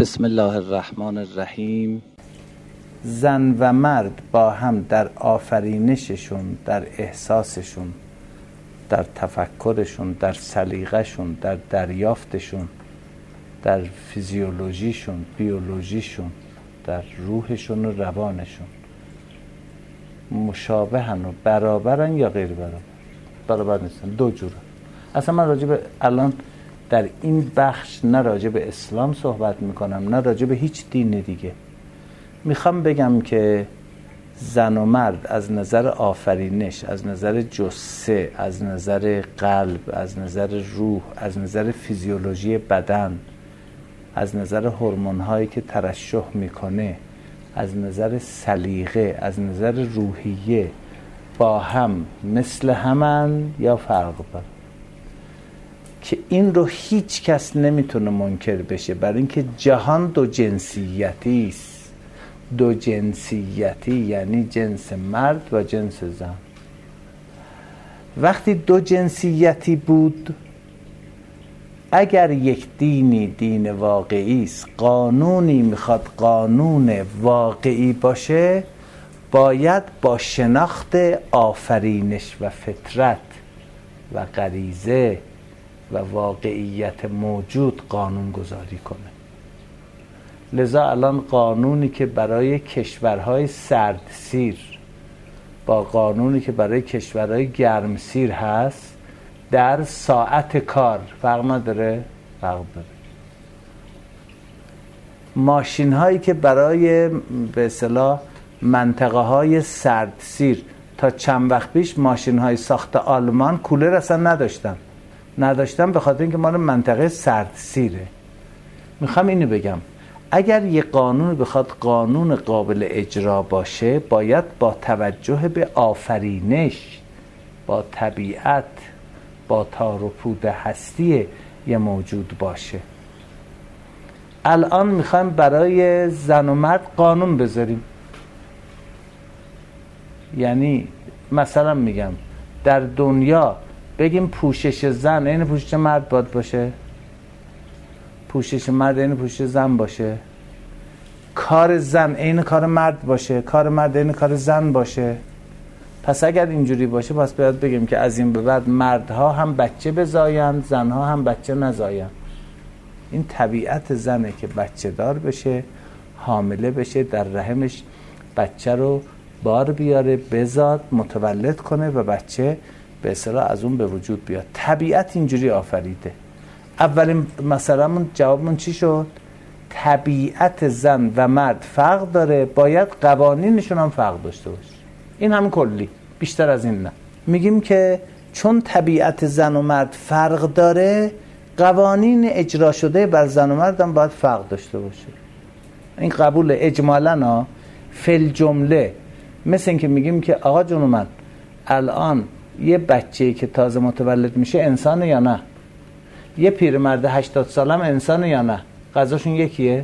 بسم الله الرحمن الرحیم. زن و مرد با هم در آفرینششون، در احساسشون، در تفکرشون، در سلیقه‌شون، در دریافتشون، در فیزیولوژیشون، بیولوژیشون، در روحشون و روانشون مشابهن و برابرن یا غیر برابر؟ برابر نیستن، دو جوره. اصلا من راجع به الان در این بخش نه راجع به اسلام صحبت میکنم نه راجع به هیچ دین دیگه. میخوام بگم که زن و مرد از نظر آفرینش، از نظر جثه، از نظر قلب، از نظر روح، از نظر فیزیولوژی بدن، از نظر هورمون‌هایی که ترشح میکنه، از نظر سلیقه، از نظر روحیه با هم مثل همن یا فرق دارن، که این رو هیچ کس نمیتونه منکر بشه، برای اینکه جهان دو جنسیتی است. دو جنسیتی یعنی جنس مرد و جنس زن. وقتی دو جنسیتی بود، اگر یک دینی دین واقعی است، قانونی میخواد قانون واقعی باشه، باید با شناخت آفرینش و فطرت و غریزه و واقعیت موجود قانون گذاری کنه. لذا الان قانونی که برای کشورهای سردسیر با قانونی که برای کشورهای گرمسیر هست در ساعت کار فرق نداره؟ فرق داره. ماشین هایی که برای به اصطلاح منطقه های سردسیر، تا چند وقت پیش ماشین های ساخت آلمان کولر اصلا نداشتن به خاطر اینکه مال منطقه سردسیره. میخوام اینو بگم، اگر یه قانون بخواد قانون قابل اجرا باشه، باید با توجه به آفرینش، با طبیعت، با تار و پود هستی یه موجود باشه. الان میخوایم برای زن و مرد قانون بذاریم. یعنی مثلا میگم در دنیا بگیم پوشش زن این پوشش مرد باید باشه، پوشش مرد این پوشش زن باشه، کار زن این کار مرد باشه، کار مرد این کار زن باشه. پس اگر اینجوری باشه، پس باید بگیم که از این به بعد مردها هم بچه بزاین، زنها هم بچه نزاین. این طبیعت زنه که بچه دار بشه، حامله بشه، در رحمش بچه رو بار بیاره، بزاد، متولد کنه و بچه به اصطلاح از اون به وجود بیاد. طبیعت اینجوری آفریده. اولین مسئله‌مون جوابمون چی شد؟ طبیعت زن و مرد فرق داره، باید قوانینشون هم فرق داشته باشه. این هم کلی، بیشتر از این نه. میگیم که چون طبیعت زن و مرد فرق داره، قوانین اجرا شده بر زن و مرد هم باید فرق داشته باشه. این قبول اجمالاً فل جمله. مثل این که میگیم که آقا جون من الان یه بچه‌ای که تازه متولد میشه انسانه یا نه؟ یه پیرمرد 80 سالم انسانه یا نه؟ غذاشون یکیه؟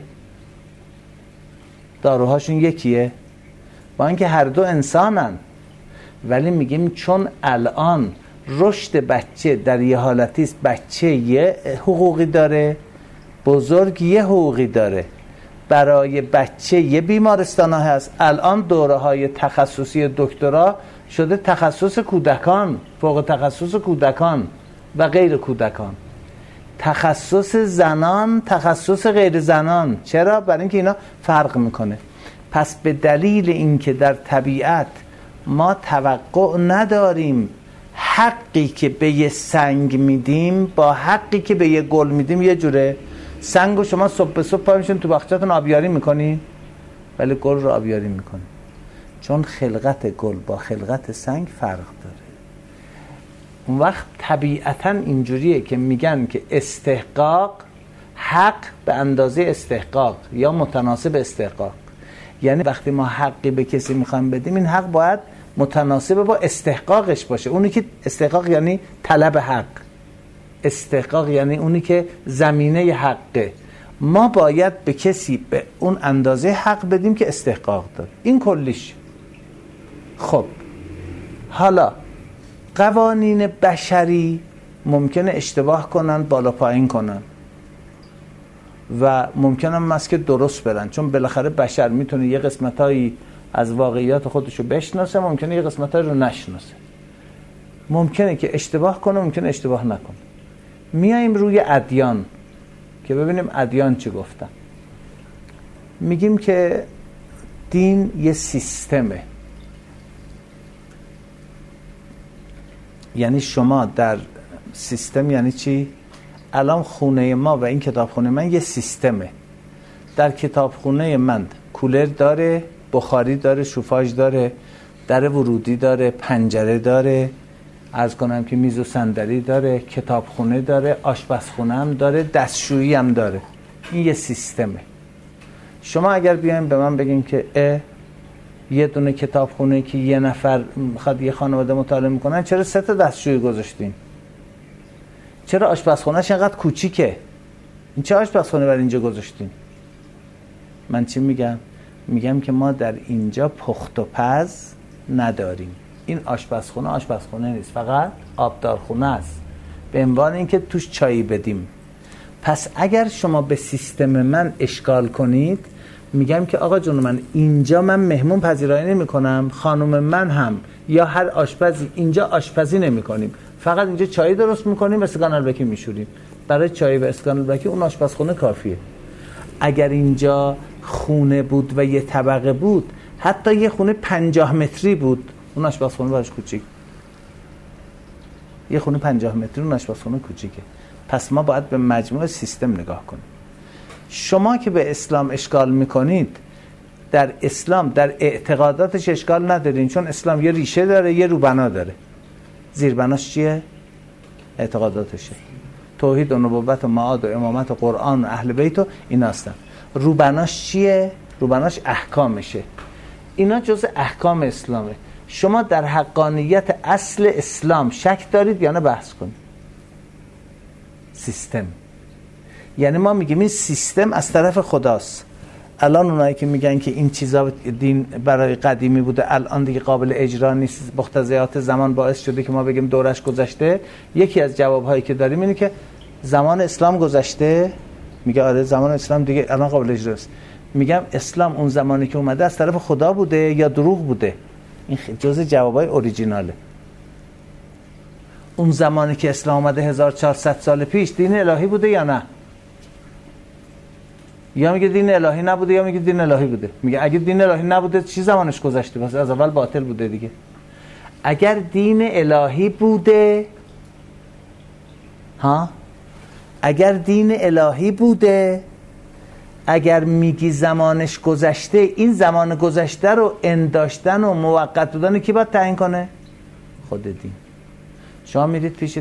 داروهاشون یکیه؟ با اینکه هر دو انسانن، ولی میگیم چون الان رشد بچه در یه حالتی است، بچه یه حقوقی داره، بزرگ یه حقوقی داره. برای بچه یه بیمارستان هست. الان دوره های تخصصی دکترا شده تخصص کودکان، فوق تخصص کودکان و غیر کودکان، تخصص زنان، تخصص غیر زنان. چرا؟ برای اینکه اینا فرق میکنه. پس به دلیل اینکه در طبیعت ما توقع نداریم حقی که به یه سنگ میدیم با حقی که به یه گل میدیم یه جوره. سنگو شما صبح به صبح پا میشین تو باغچه‌تون آبیاری میکنی، ولی گل رو آبیاری میکنی، چون خلقت گل با خلقت سنگ فرق داره. اون وقت طبیعتاً اینجوریه که میگن که استحقاق، حق به اندازه استحقاق یا متناسب استحقاق. یعنی وقتی ما حقی به کسی میخوایم بدیم، این حق باید متناسب با استحقاقش باشه. اونی که استحقاق یعنی طلب حق، استحقاق یعنی اونی که زمینه حقه. ما باید به کسی به اون اندازه حق بدیم که استحقاق داره. این کلیش. خب حالا قوانین بشری ممکنه اشتباه کنن، بالا پایین کنن. و ممکنه است که درست برن، چون بالاخره بشر میتونه یه قسمتایی از واقعیات خودشو بشناسه، ممکنه یه قسمتایی رو نشناسه، ممکنه که اشتباه کنه، ممکنه اشتباه نکنه. میایم روی ادیان که ببینیم ادیان چی گفتن. میگیم که دین یه سیستمه، یعنی شما در سیستم یعنی چی؟ الان خونه ما و این کتابخونه من یه سیستمه. در کتابخونه من کولر داره، بخاری داره، شوفاژ داره، در ورودی داره، پنجره داره، عرض کنم که میز و صندلی داره، کتابخونه داره، آشپزخونه هم داره، دستشویی هم داره. این یه سیستمه. شما اگر بیاین به من بگین که یه دونه کتابخونه که یه نفر میخواد یه خانواده مطالعه میکنن، چرا 3 تا دستشویی گذاشتین؟ چرا آشپزخونه‌اش اینقدر کوچیکه؟ این چه آشپزخونه برای اینجا گذاشتین؟ من چی میگم؟ میگم که ما در اینجا پخت و پز نداریم. این آشپزخونه نیست، فقط آبدارخونه است، به عنوان اینکه توش چایی بدیم. پس اگر شما به سیستم من اشکال کنید، میگم که آقا جون من اینجا من مهمون پذیرایی نمی کنم، خانم من هم یا هر آشپزی اینجا آشپزی نمی کنیم، فقط اینجا چای درست میکنیم و استکان البکی میشوریم. برای چای و استکان البکی اون آشپزخونه کافیه. اگر اینجا خونه بود و یه طبقه بود، حتی یه خونه 50 متری بود، اون آشپزخونه براش کوچیک. یه خونه 50 متری اون آشپزخونه کوچیکه. پس ما باید به مجموع سیستم نگاه کنیم. شما که به اسلام اشکال میکنید، در اسلام در اعتقاداتش اشکال ندارین، چون اسلام یه ریشه داره، یه روبنا داره. زیربناش چیه؟ اعتقاداتشه. توحید و نبوت و معاد و امامت و قرآن و اهل بیت و اینا هستن. روبناش چیه؟ روبناش احکامشه. اینا جزء احکام اسلامه. شما در حقانیت اصل اسلام شک دارید یا نه؟ بحث کنید. سیستم، یعنی ما میگیم این سیستم از طرف خداست. الان اونایی که میگن که این چیزا دین برای قدیمی بوده، الان دیگه قابل اجرا نیست، مقتضیات زمان باعث شده که ما بگیم دورش گذشته، یکی از جوابهایی که داریم اینه که زمان اسلام گذشته. میگه آره زمان اسلام دیگه الان قابل اجرا است. میگم اسلام اون زمانی که اومده از طرف خدا بوده یا دروغ بوده؟ این جزء جوابای اوریجیناله. اون زمانی که اسلام اومده 1400 سال پیش دین الهی بوده یا نه؟ یا میگه دین الهی نبوده یا میگه دین الهی بوده. میگه اگه دین الهی نبوده چی زمانش گذشته؟ پس از اول باطل بوده دیگه. اگر دین الهی بوده، اگر دین الهی بوده، اگر میگی زمانش گذشته، این زمان گذشته رو انداشتن و موقت بودن کی باید تعیین کنه؟ خود دین. شما میرید پیش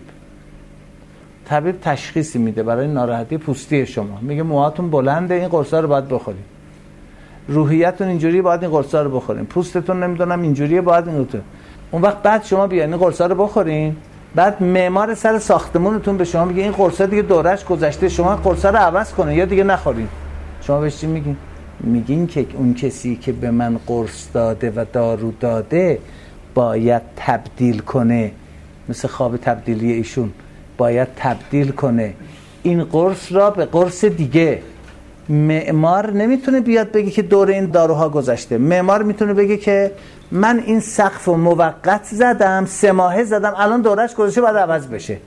طبیب تشخیصی میده برای ناراحتی پوستی شما، میگه موهاتون بلنده، این قرصا رو باید بخورید، روحیتون اینجوریه باید این قرصا رو بخورین، پوستتون نمیدونم اینجوریه باید این رو. اون وقت بعد شما بیاین این قرصا رو بخورین، بعد معمار سر ساختمونتون به شما میگه این قرصا دیگه دورش گذشته، شما قرصا رو عوض کنین یا دیگه نخورین. شما بهش چی میگین؟ میگین که اون کسی که به من قرص داده و دارو داده باید تبدیل کنه، مثل خواب تبدیلی ایشون باید تبدیل کنه این قرص را به قرص دیگه. معمار نمیتونه بیاد بگه که دور این داروها گذشته. معمار میتونه بگه که من این سقف رو موقت زدم، 3 ماهه زدم، الان دورش گذشته باید عوض بشه.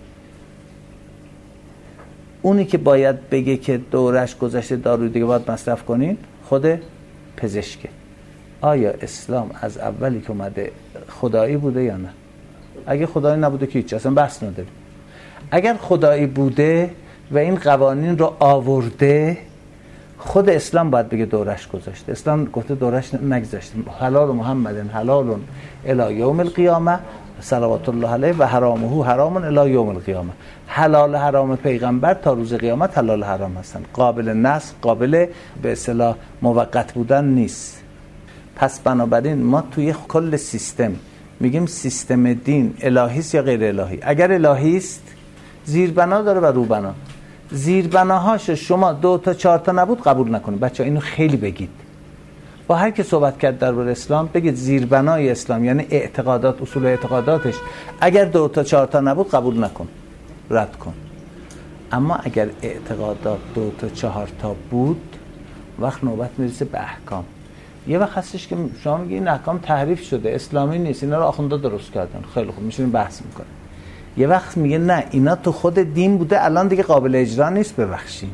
اونی که باید بگه که دورش گذشته دارو دیگه باید مصرف کنین خود پزشکه. آیا اسلام از اولی که اومده خدایی بوده یا نه؟ اگه خدایی نبوده که هیچ، اصلا بحث نداریم. اگر خدایی بوده و این قوانین رو آورده، خود اسلام باید بگه دورش گذشته. اسلام گفته دورش نگذشته. حلال محمد حلال الی یوم القیامه صلوات الله علیه و حرامه حرام الی یوم القیامه. حلال حرام پیغمبر تا روز قیامت حلال حرام هستن، قابل نسخ، قابل به اصطلاح موقت بودن نیست. پس بنابراین ما توی کل سیستم میگیم سیستم دین الهی است یا غیر الهی. اگر الهی است زیربنا داره و روبنا. زیربناهاش شما 2 تا 4 تا نبود قبول نکنید. بچه‌ها اینو خیلی بگید. با هر کی صحبت کرد درباره اسلام بگید زیربنای اسلام یعنی اعتقادات، اصول اعتقاداتش اگر 2 تا 4 تا نبود قبول نکن، رد کن. اما اگر اعتقادات 2 تا 4 تا بود، وقت نوبت میرسه به احکام. یه وقت هستش که شما میگی این احکام تحریف شده، اسلامی نیست، اینا رو آخوندا درست کردن، خیلی خوب میشونیم بحث میکنه. یه وقت میگه نه اینا تو خود دین بوده، الان دیگه قابل اجرا نیست. ببخشید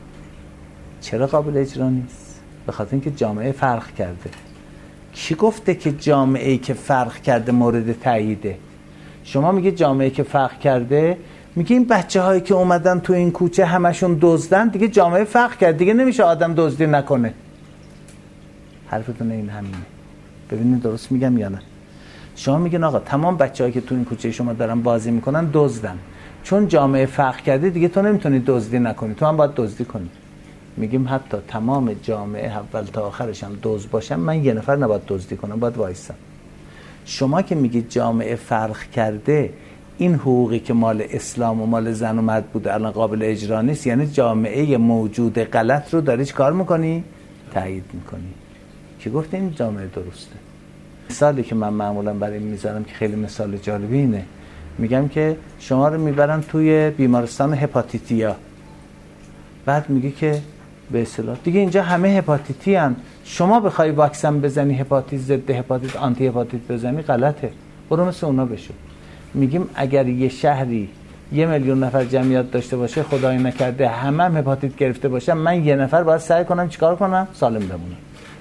چرا قابل اجرا نیست؟ به خاطر اینکه جامعه فرق کرده. کی گفته که جامعه‌ای که فرق کرده مورد تاییده؟ شما میگه جامعه‌ای که فرق کرده، میگه این بچه‌هایی که اومدن تو این کوچه همشون دزدن، دیگه جامعه فرق کرد، دیگه نمیشه آدم دزدی نکنه. حرفتون این همینه. ببینید درست میگم یا نه؟ شما میگن آقا تمام بچه‌هایی که تو این کوچه شما دارن بازی میکنن دزدن، چون جامعه فرق کرده دیگه تو نمیتونی دزدی نکنی، تو هم باید دزدی کنی. میگیم حتی تمام جامعه اول تا آخرش هم دزد باشن، من یه نفر نباید دزدی کنم، باید وایسم. شما که میگید جامعه فرق کرده، این حقوقی که مال اسلام و مال زن و مرد بوده الان قابل اجرا نیست، یعنی جامعه موجود غلط رو داری چیکار میکنی؟ تایید میکنی. کی گفته این جامعه درسته؟ مثالی که من معمولا برای میذارم که خیلی مثال جالبی اینه، میگم که شما رو میبرن توی بیمارستان هپاتیتیا، بعد میگه که به اصطلاح دیگه اینجا همه هپاتیتی ان، شما بخوای واکسن بزنی هپاتیت، ضد هپاتیت، آنتی هپاتیت بزنی، غلطه، برو مثل اونا بشو. میگیم اگر یه شهری 1 میلیون نفر جمعیت داشته باشه، خدای نکرده همه هم هپاتیت گرفته باشه، من یه نفر باید سعی کنم چیکار کنم؟ سالم بمونم.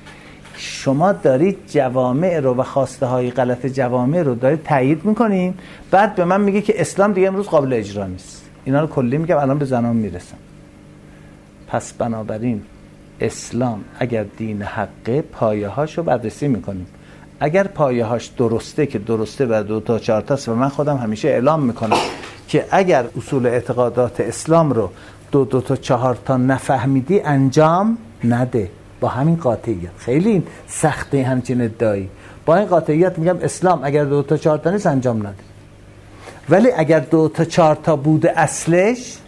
شما دارید جوامع رو و خواسته های غلط جوامع رو دارید تایید میکنین، بعد به من میگه که اسلام دیگه امروز قابل اجرا نیست. اینا رو کلی میگم، الان به زنان میرسم. پس بنابراین اسلام اگر دین حقه، پایه هاشو بررسی میکنیم. اگر پایه هاش درسته، که درسته و 2 تا 4 تاست، و من خودم همیشه اعلام میکنم که اگر اصول اعتقادات اسلام رو 2 تا 4 تا نفهمیدی انجام نده. با همین قاطعیت، خیلی سخته همچین ادعایی، با این قاطعیت میگم اسلام اگر 2 تا 4 تا نیست انجام نده. ولی اگر 2 تا 4 تا بوده اصلش،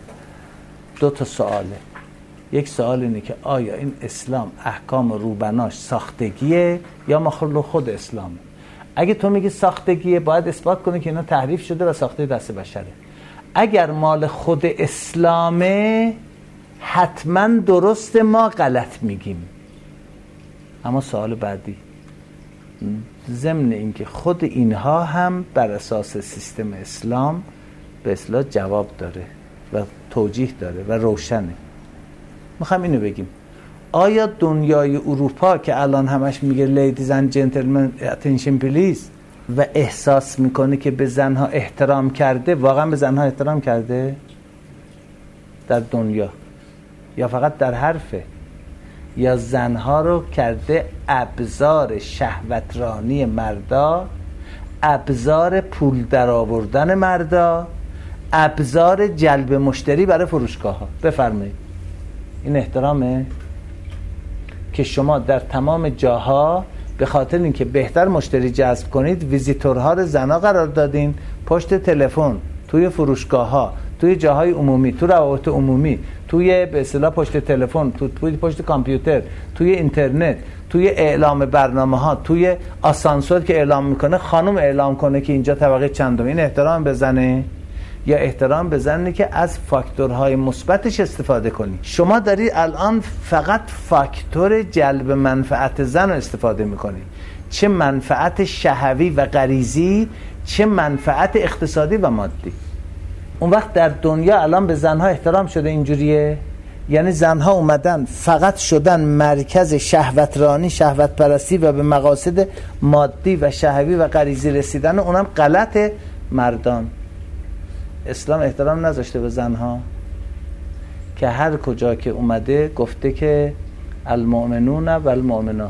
2 تا سواله. یک سوال اینه که آیا این اسلام احکام روبناش ساختگیه یا مخلوق خود اسلامه؟ اگه تو میگی ساختگیه، باید اثبات کنی که اینا تحریف شده و ساخته دست بشره. اگر مال خود اسلامه، حتما درسته، ما غلط میگیم. اما سوال بعدی، ضمن اینکه خود اینها هم بر اساس سیستم اسلام به اصطلاح جواب داره و توجیه داره و روشنه. میخوام اینو بگیم، آیا دنیای اروپا که الان همش میگه لیدیز اند جنتلمن اتنشن پلیز و احساس میکنه که به زنها احترام کرده، واقعا به زنها احترام کرده در دنیا؟ یا فقط در حرفه؟ یا زنها رو کرده ابزار شهوترانی مردا، ابزار پول در آوردن مردا، ابزار جلب مشتری برای فروشگاه ها؟ بفرمایید، این احترامه؟ که شما در تمام جاها به خاطر اینکه بهتر مشتری جذب کنید، ویزیتورها رو زنا قرار دادین، پشت تلفن، توی فروشگاه ها، توی جاهای عمومی، توی روابط عمومی، توی به اصطلاح پشت تلفن، توی پشت کامپیوتر، توی اینترنت، توی اعلام برنامه‌ها، توی آسانسور که اعلام میکنه، خانم اعلام کنه که اینجا طبقه چندم. این احترام بزنه؟ یا احترام بزنه که از فاکتورهای مثبتش استفاده کنی؟ شما داری الان فقط فاکتور جلب منفعت زن رو استفاده میکنی، چه منفعت شهوی و غریزی، چه منفعت اقتصادی و مادی. اون وقت در دنیا الان به زنها احترام شده اینجوریه؟ یعنی زنها اومدن فقط شدن مرکز شهوترانی، شهوت پرستی و به مقاصد مادی و شهوی و غریزی رسیدن، اونم غلط مردان. اسلام احترام نذاشته به زنها که هر کجا که اومده گفته که المؤمنون و المؤمنات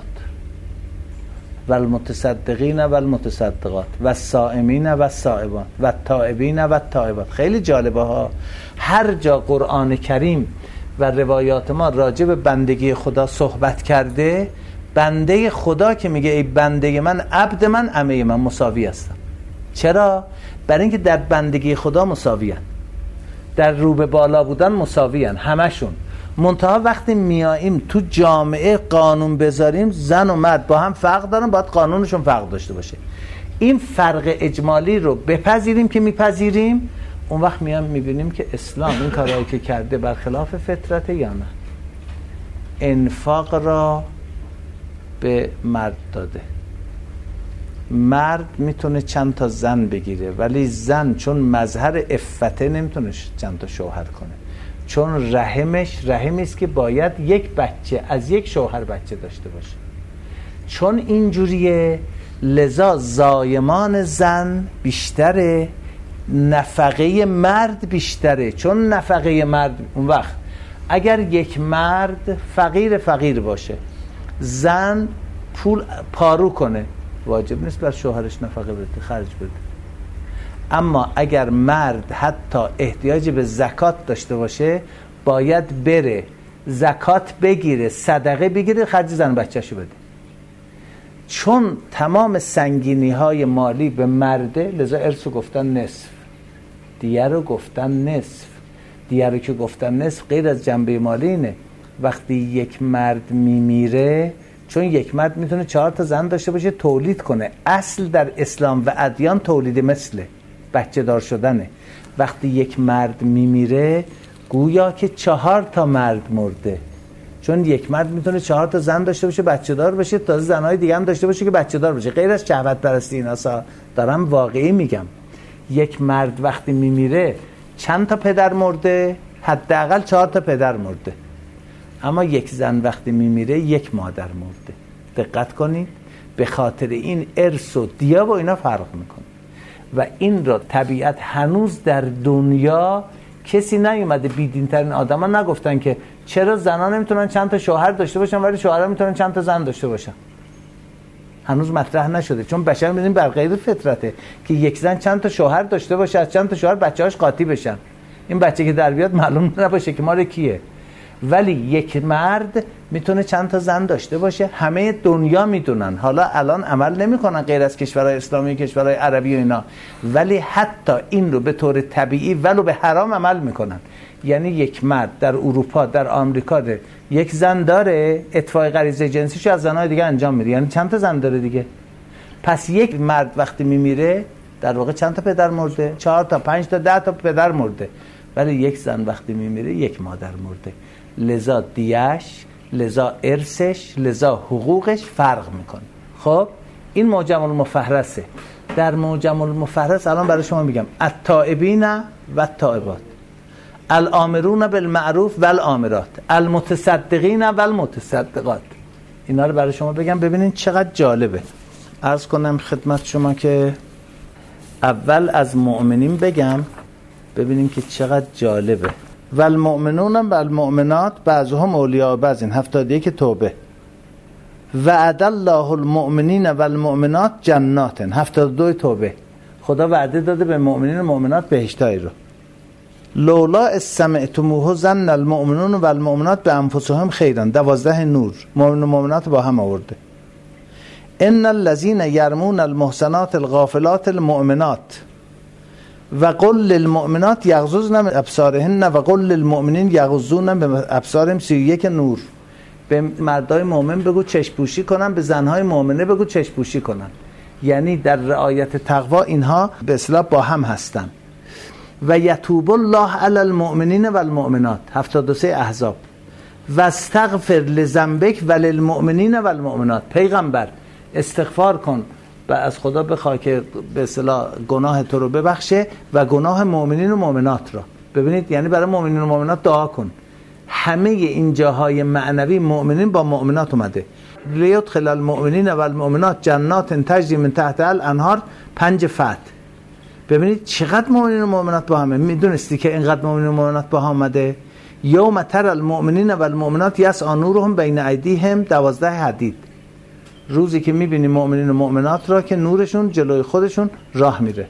و المتصدقین و المتصدقات و الصائمین و الصائمات و التائبین و التائبات. خیلی جالبه ها، هر جا قرآن کریم و روایات ما راجع به بندگی خدا صحبت کرده، بنده خدا که میگه ای بنده من، عبد من، عمه من مساوی هستم. چرا؟ برای اینکه در بندگی خدا مساویان، در رو به بالا بودن مساویان همشون. منتها وقتی میاییم تو جامعه قانون بذاریم، زن و مرد با هم فرق دارن، باید قانونشون فرق داشته باشه. این فرق اجمالی رو بپذیریم که میپذیریم، اون وقت میبینیم که اسلام این کارهایی که کرده برخلاف فطرت یا نه. انفاق را به مرد داده. مرد میتونه چند تا زن بگیره، ولی زن چون مظهر عفته نمیتونه چند تا شوهر کنه، چون رحمی است که باید یک بچه از یک شوهر بچه داشته باشه. چون اینجوریه لذا زایمان زن بیشتره، نفقه مرد بیشتره. چون نفقه مرد اون وقت اگر یک مرد فقیر باشه، زن پول پارو کنه، واجب نیست بر شوهرش نفقه بده، خرج بده. اما اگر مرد حتی احتیاج به زکات داشته باشه، باید بره زکات بگیره، صدقه بگیره، خرج زن بچه‌شو بده. چون تمام سنگینی های مالی به مرده، لذا ارثو گفتن نصف، دیه رو گفتن نصف. دیه رو که گفتن نصف غیر از جنبه مالی اینه، وقتی یک مرد میمیره، چون یک مرد میتونه 4 تا زن داشته باشه تولید کنه. اصل در اسلام و ادیان تولید مثله، بچه دار شدنه. وقتی یک مرد میمیره گویا که 4 تا مرد مرده، چون یک مرد میتونه 4 تا زن داشته باشه بچه دار باشه، تازه زنهای دیگه هم داشته باشه که بچه دار باشه، غیر از شهوت پرستی. اینا دارم واقعی میگم. یک مرد وقتی میمیره چند تا پدر مرده؟ حداقل 4 تا پدر مرده. اما یک زن وقتی میمیره 1 مادر مرده. دقت کنید، به خاطر این ارث و دیا با اینا فرق میکنه. و این را طبیعت هنوز در دنیا کسی نیومده، بیدین‌ترین آدما نگفتن که چرا زنان نمیتونن چند تا شوهر داشته باشن ولی شوهرها میتونن چند تا زن داشته باشن. هنوز مطرح نشده، چون بشر میدونیم بر غیر فطرته که یک زن چند تا شوهر داشته باشه، از چند تا شوهر بچه‌هاش قاطی بشن، این بچه که در بیاد معلوم نباشه که مال کیه. ولی یک مرد میتونه چند تا زن داشته باشه، همه دنیا میدونن. حالا الان عمل نمیکنن غیر از کشورهای اسلامی، کشورهای عربی و اینا، ولی حتی این رو به طور طبیعی ولو به حرام عمل میکنن. یعنی یک مرد در اروپا، در آمریکا یک زن داره، اتفاق غریزه جنسیشو از زنهای دیگه انجام میده، یعنی چند تا زن داره دیگه. پس یک مرد وقتی میمیره در واقع چند تا پدر مرده؟ 4 تا 5 تا 10 تا پدر مرده. ولی یک زن وقتی میمیره 1 مادر مرده. لذا دیش، لذا ارثش، لذا حقوقش فرق میکنه. خب این معجم المفهرسه. در معجم المفهرس الان برای شما میگم التائبین و التائبات، الامرون بالمعروف و الامرات، المتصدقین و المتصدقات. اینا رو برای شما بگم ببینین چقدر جالبه. عرض کنم خدمت شما که اول از مؤمنین بگم ببینیم که چقدر جالبه. و المؤمنون و المؤمنات بعضهم اولیاء بعض، 71 توبه. وعد الله المؤمنین و المؤمنات جنات، 72 توبه. خدا وعده داده به مؤمنین و مؤمنات بهشتایی رو. لولا استمعتموه ظن المؤمنون و المؤمنات بانفسهم خیرا، 12 نور. مؤمن و مؤمنات با هم آورده. ان الذين يرمون المحصنات الغافلات المؤمنات و قل للمؤمنات یغضضن من ابصارهن و قل للمؤمنین یغضون من ابصارهم، 31 نور. به مردای مؤمن بگو چشم پوشی کنن، به زنهای مؤمنه بگو چشم پوشی کنن. یعنی در رعایت تقوا اینها به اصطلاح با هم هستن. و یتوب الله علی المؤمنین و المؤمنات، 73 احزاب. و استغفر لذنبک و للمؤمنین و المؤمنات، پیغمبر استغفار کن و از خدا بخواه که به اصطلاح گناه تو رو ببخشه و گناه مؤمنین و مؤمنات را. ببینید یعنی برای مؤمنین و مؤمنات دعا کن. همه این جاهای معنوی مؤمنین با مؤمنات اومده. لیدخل المؤمنین و المؤمنات جنات تجری من تحتها الانهار، 5 فتح. ببینید چقدر مؤمنین و مؤمنات با همه. میدونستی که اینقدر مؤمنین و مؤمنات با هم اومده؟ یوم تر المؤمنین و المؤمنات یسعی نورهم بین ایدیهم، 12 حدید. روزی که میبینی مؤمنین و مؤمنات را که نورشون جلوی خودشون راه میره.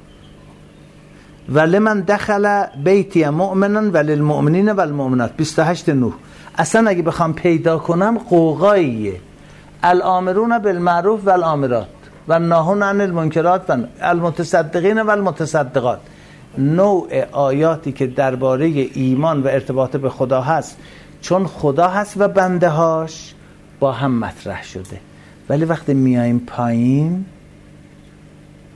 ولمن دخل بیتی مؤمنا وللمؤمنین والمؤمنات، 28 نوح. اصلا اگه بخوام پیدا کنم قوقاییه. الامرون بالمعروف والامرات و الناهون عن المنکرات و المتصدقین و المتصدقات. نوع آیاتی که درباره ایمان و ارتباط به خدا هست، چون خدا هست و بنده هاش با هم مطرح شده. ولی وقتی میایم پایین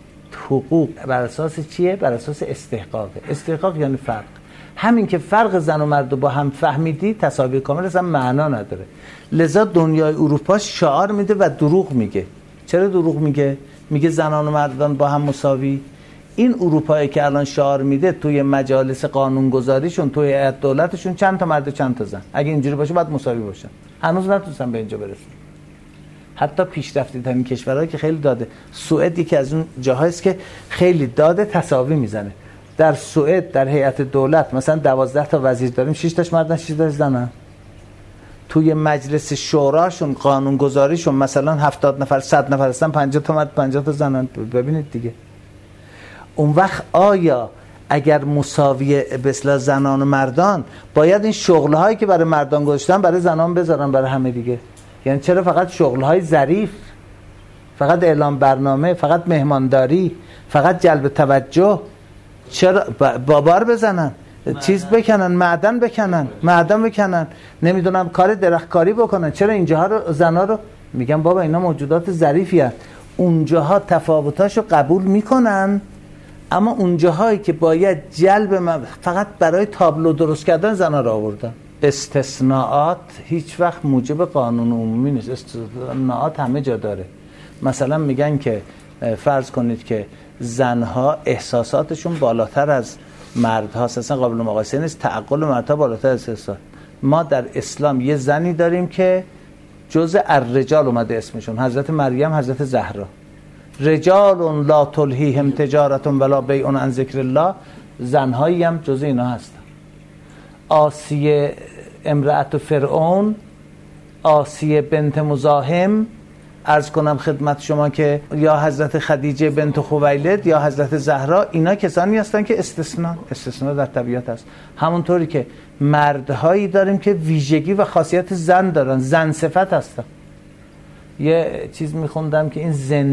حقوق بر اساس چیه؟ بر اساس استحقاق. استحقاق یعنی فرق. همین که فرق زن و مرد رو با هم فهمیدی تساوی کامل اصلا معنا نداره. لذا دنیای اروپا شعار میده و دروغ میگه. چرا دروغ میگه؟ میگه زنان و مردان با هم مساوی. این اروپایی که الان شعار میده توی مجالس قانونگذاریشون، توی هیئت دولتشون چند تا مرد و چند تا زن. اگه اینجوری باشه باید مساوی باشن. هنوز نتونستن به اینجا برسن. حتی پیشرفته ترین کشورهایی که خیلی داده، سوئد یکی از اون جاهایی است که خیلی داده تساوی میزنه. در سوئد در هیئت دولت مثلا 12 تا وزیر داریم، 6 تاش مردن 6 تاش زنن. توی مجلس شوراشون قانونگذاریشون مثلا 70 نفر 100 نفر هستن، 50 تا مرد 50 تا زنن. ببینید دیگه. اون وقت آیا اگر مساوی به اصطلاح زنان و مردان، باید این شغل‌هایی که برای مردان گذاشتن برای زنان بذارن برای همه دیگه؟ یعنی چرا فقط شغل‌های ظریف، فقط اعلام برنامه، فقط مهمانداری، فقط جلب توجه؟ چرا بابار بزنن، چیز بکنن، معدن بکنن، نمیدونم کار درختکاری بکنن؟ چرا اینجاها رو زنا رو میگن بابا اینا موجودات ظریفی هست. اونجاها تفاوتاشو قبول میکنن، اما اونجاهایی که باید فقط برای تابلو درست کردن زنا رو آوردن. استثناءات هیچ وقت موجب قانون عمومی نیست. استثناءات همه جا داره. مثلا میگن که فرض کنید که زنها احساساتشون بالاتر از مردها، اصلا قابل مقایسه نیست. تعقل مردها بالاتر از احساسات. ما در اسلام یه زنی داریم که جزء الرجال اومده اسمشون، حضرت مریم، حضرت زهرا. رجال لا تلهیهم تجارت ولا بیع عن ذکر الله، زنهایی هم جزء اینا هستن. آسیه امرأت فرعون، آسیه بنت مزاحم، عرض کنم خدمت شما که یا حضرت خدیجه بنت خویلد یا حضرت زهرا، اینا کسانی هستن که استثناء در طبیعت هست. همونطوری که مردهایی داریم که ویژگی و خاصیت زن دارن، زن صفت هستن. یه چیز میخوندم که این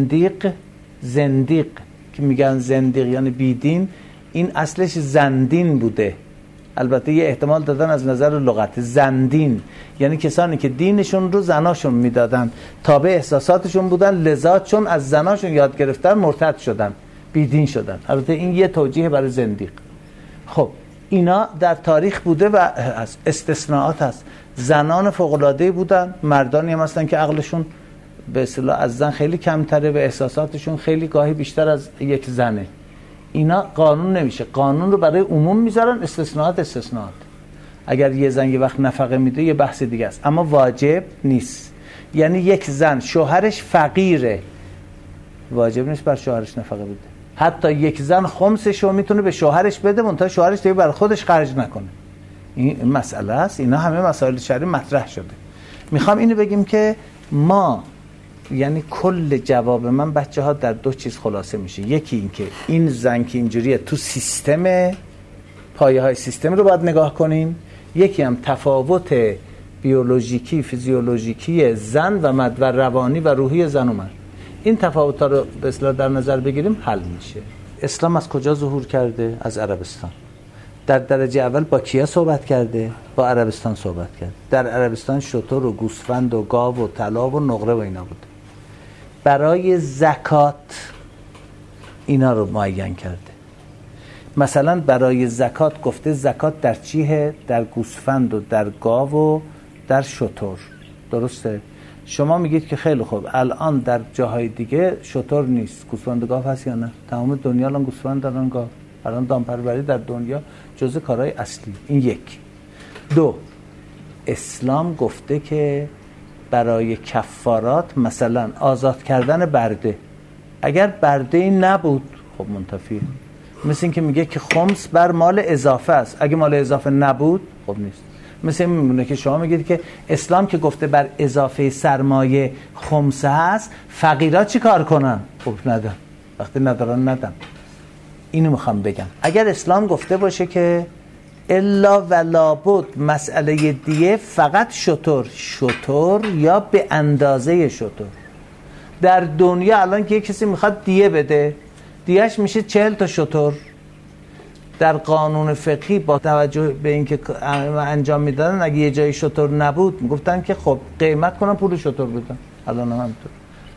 زندیق که میگن زندیق یعنی بیدین، این اصلش زندین بوده. البته یه احتمال دادن از نظر لغت. زندین یعنی کسانی که دینشون رو زناشون میدادن، تابع احساساتشون بودن، لذا چون از زناشون یاد گرفتن مرتد شدن، بیدین شدن. البته این یه توجیه برای زندیق. خب اینا در تاریخ بوده و از استثناءات هست. زنان فوق‌العاده‌ای بودن، مردانی هم هستن که عقلشون به اصطلاح از زن خیلی کمتره و احساساتشون خیلی گاهی بیشتر از یک زنه. اینا قانون نمیشه. قانون رو برای عموم میذارن، استثناءات. اگر یه زن یه وقت نفقه میده یه بحث دیگه است، اما واجب نیست. یعنی یک زن شوهرش فقیره، واجب نیست بر شوهرش نفقه بده. حتی یک زن خمسش رو میتونه به شوهرش بده، منتها شوهرش دیگه برای خودش خرج نکنه. این مسئله است. اینا همه مسائل شرعی مطرح شده. میخوام اینو بگیم که ما، یعنی کل جواب من بچه ها در دو چیز خلاصه میشه. یکی این که این زن که اینجوریه تو سیستم، پایه های سیستم رو باید نگاه کنیم. یکی هم تفاوت بیولوژیکی فیزیولوژیکی زن و مرد و روانی و روحی زن و مرد. این تفاوت ها رو به اصطلاح در نظر بگیریم حل میشه. اسلام از کجا ظهور کرده؟ از عربستان. در درجه اول با کیا صحبت کرده؟ با عربستان صحبت کرده. در عربستان شتر و گوسفند و گاو و طلا و نقره و اینا بود. برای زکات اینا رو معین کرده. مثلا برای زکات گفته زکات در چیه؟ در گوسفند و در گاو و در شتر. درسته؟ شما میگید که خیلی خوب، الان در جاهای دیگه شتر نیست، گوسفند و گاو هست یا نه؟ تمام دنیا الان گوسفند دارن، گاو. الان دامپروری در دنیا جزء کارهای اصلی. این یک. دو، اسلام گفته که برای کفارات مثلا آزاد کردن برده، اگر برده نبود خب منتفیه. مثل این که میگه که خمس بر مال اضافه است، اگه مال اضافه نبود خب نیست. مثل این میمونه که شما میگید که اسلام که گفته بر اضافه سرمایه خمسه هست، فقیرات چی کار کنن؟ خب ندن، وقتی ندارن ندن. اینو میخوام بگم. اگر اسلام گفته باشه که الا ولا بود مسئله دیه فقط شتر یا به اندازه شتر. در دنیا الان که کسی میخواد دیه بده، دیهش میشه 40 تا شتر. در قانون فقهی با توجه به اینکه انجام میدادن اگه یه جای شتر نبود میگفتن که خب قیمت کنن پول شتر بدن. الان هم همینطور.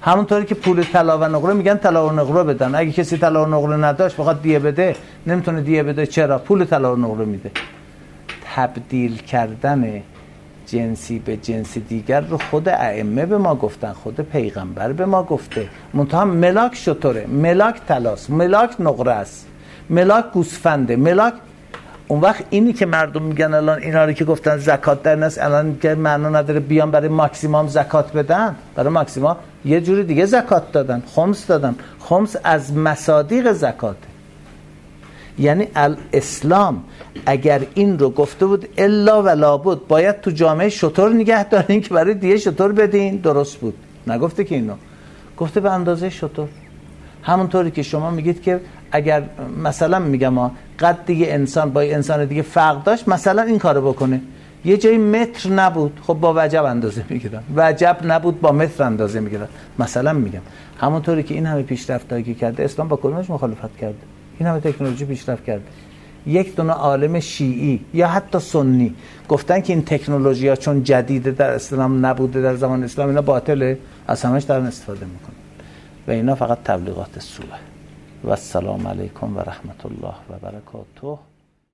همونطوری که پول طلا و نقره میگن طلا و نقره بدن. اگه کسی طلا و نقره نداشت بخواد دیه بده، نمیتونه دیه بده. چرا؟ پول طلا و نقره میده. تبدیل کردن جنسی به جنس دیگر رو خود ائمه به ما گفتن، خود پیغمبر به ما گفته. منتها ملاک شطوره، ملاک طلاست، ملاک نقره است، ملاک گوسفنده، ملاک. اون وقت اینی که مردم میگن الان اینا رو که گفتن زکات در نست، الان که معنا نداره بیان برای ماکسیمام زکات بدن. برای ماکسیمام یه جوری دیگه زکات دادن، خمس دادن. خمس از مصادیق زکاته. یعنی الاسلام اگر این رو گفته بود الا ولا بود باید تو جامعه شطور نگه دارین که برای دیگه شطور بدین، درست بود. نگفته که اینو، گفته به اندازه شطور. همونطوری که شما میگید که اگر مثلا میگم قد دیگه انسان با انسان دیگه فرق داشت، مثلا این کارو بکنه، یه جایی متر نبود، خب با وجب اندازه میگیرن، وجب نبود با متر اندازه میگیرن. مثلا میگم همونطوری که این همه پیشرفتایی که کرده، اسلام با کدومش مخالفت کرده؟ این همه تکنولوژی پیشرفت کرده. یک دونه عالم شیعی یا حتی سنی گفتن که این تکنولوژی ها چون جدیده در اسلام نبوده، در زمان اسلام اینا باطله، از همش دارن استفاده میکنن و اینا فقط تبلیغات سوء. و السلام علیکم و رحمت الله و برکاته.